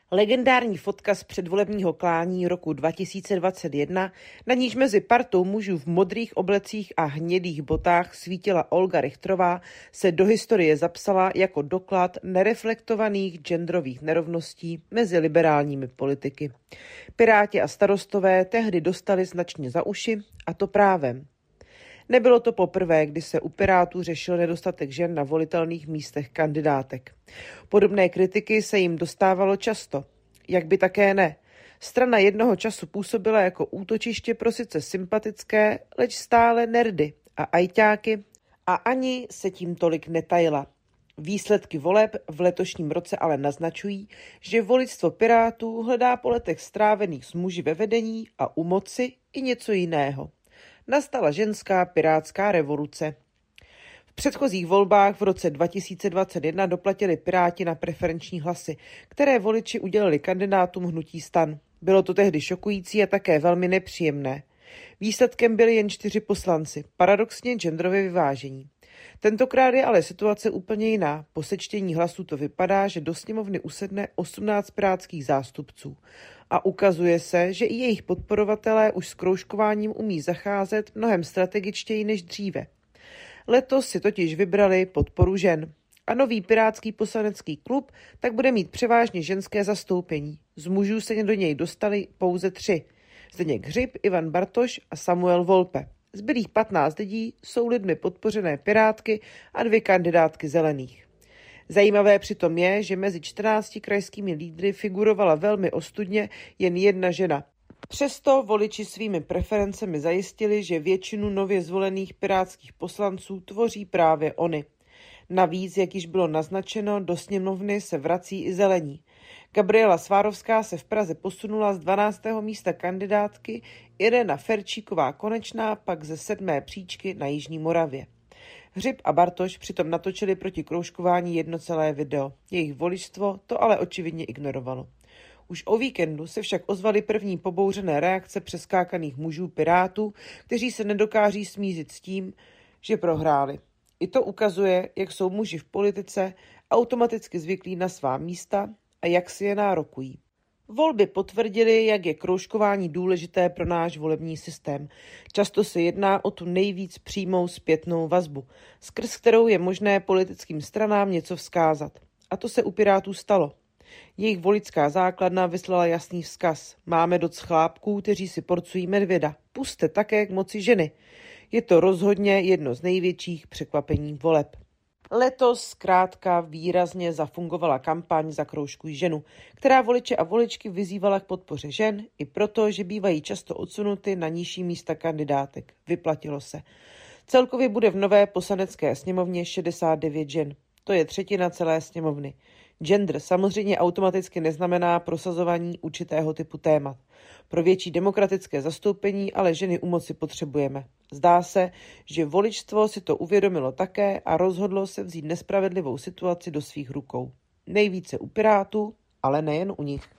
Legendární fotka z předvolebního klání roku 2021, na níž mezi partou mužů v modrých oblecích a hnědých botách svítila Olga Richtrová, se do historie zapsala jako doklad nereflektovaných genderových nerovností mezi liberálními politiky. Piráti a Starostové tehdy dostali značně za uši, a to právem. Nebylo to poprvé, kdy se u Pirátů řešil nedostatek žen na volitelných místech kandidátek. Podobné kritiky se jim dostávalo často. Jak by také ne. Strana jednoho času působila jako útočiště pro sice sympatické, leč stále nerdy a ajťáky a ani se tím tolik netajila. Výsledky voleb v letošním roce ale naznačují, že voličstvo Pirátů hledá po letech strávených s muži ve vedení a u moci i něco jiného. Nastala ženská pirátská revoluce. V předchozích volbách v roce 2021 doplatili Piráti na preferenční hlasy, které voliči udělili kandidátům hnutí STAN. Bylo to tehdy šokující a také velmi nepříjemné. Výsledkem byli jen 4 poslanci, paradoxně genderově vyvážení. Tentokrát je ale situace úplně jiná. Po sečtení hlasů to vypadá, že do sněmovny usedne 18 pirátských zástupců. A ukazuje se, že i jejich podporovatelé už s kroužkováním umí zacházet mnohem strategičtěji než dříve. Letos si totiž vybrali podporu žen. A nový pirátský poslanecký klub tak bude mít převážně ženské zastoupení. Z mužů se do něj dostali pouze 3. Zdeněk Hřib, Ivan Bartoš a Samuel Volpe. Zbylých 15 lidí jsou lidmi podpořené pirátky a 2 kandidátky zelených. Zajímavé přitom je, že mezi 14 krajskými lídry figurovala velmi ostudně jen 1 žena. Přesto voliči svými preferencemi zajistili, že většinu nově zvolených pirátských poslanců tvoří právě oni. Navíc, jak již bylo naznačeno, do sněmovny se vrací i zelení. Gabriela Svárovská se v Praze posunula z 12. místa kandidátky, Irena Ferčíková-Konečná pak ze 7. příčky na Jižní Moravě. Hřib a Bartoš přitom natočili proti kroužkování jedno celé video. Jejich voličstvo to ale očividně ignorovalo. Už o víkendu se však ozvaly první pobouřené reakce přeskákaných mužů Pirátů, kteří se nedokáží smířit s tím, že prohráli. I to ukazuje, jak jsou muži v politice automaticky zvyklí na svá místa a jak si je nárokují. Volby potvrdily, jak je kroužkování důležité pro náš volební systém. Často se jedná o tu nejvíc přímou zpětnou vazbu, skrz kterou je možné politickým stranám něco vzkázat. A to se u Pirátů stalo. Jejich voličská základna vyslala jasný vzkaz. Máme dost chlápků, kteří si porcují medvěda. Pusťte také k moci ženy. Je to rozhodně jedno z největších překvapení voleb. Letos zkrátka výrazně zafungovala kampaň Zakroužkuj ženu, která voliče a voličky vyzývala k podpoře žen i proto, že bývají často odsunuty na nižší místa kandidátek. Vyplatilo se. Celkově bude v nové poslanecké sněmovně 69 žen. To je 1/3 celé sněmovny. Gender samozřejmě automaticky neznamená prosazování určitého typu témat. Pro větší demokratické zastoupení ale ženy u moci potřebujeme. Zdá se, že voličstvo si to uvědomilo také a rozhodlo se vzít nespravedlivou situaci do svých rukou. Nejvíce u Pirátů, ale nejen u nich.